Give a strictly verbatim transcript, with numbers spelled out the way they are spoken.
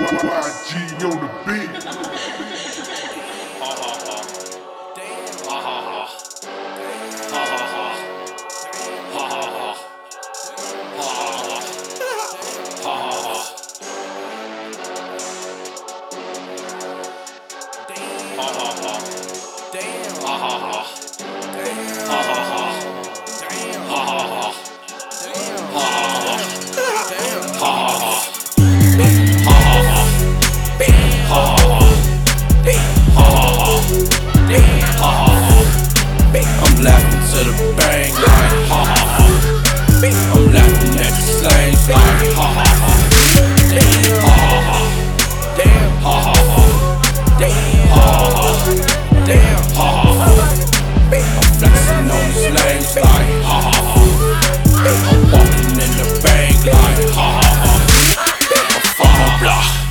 Y G on the beat. Ha ha ha. Ha ha ha. Ha ha ha. Ha ha ha. Ha ha ha. Ha ha ha. Ha ha ha.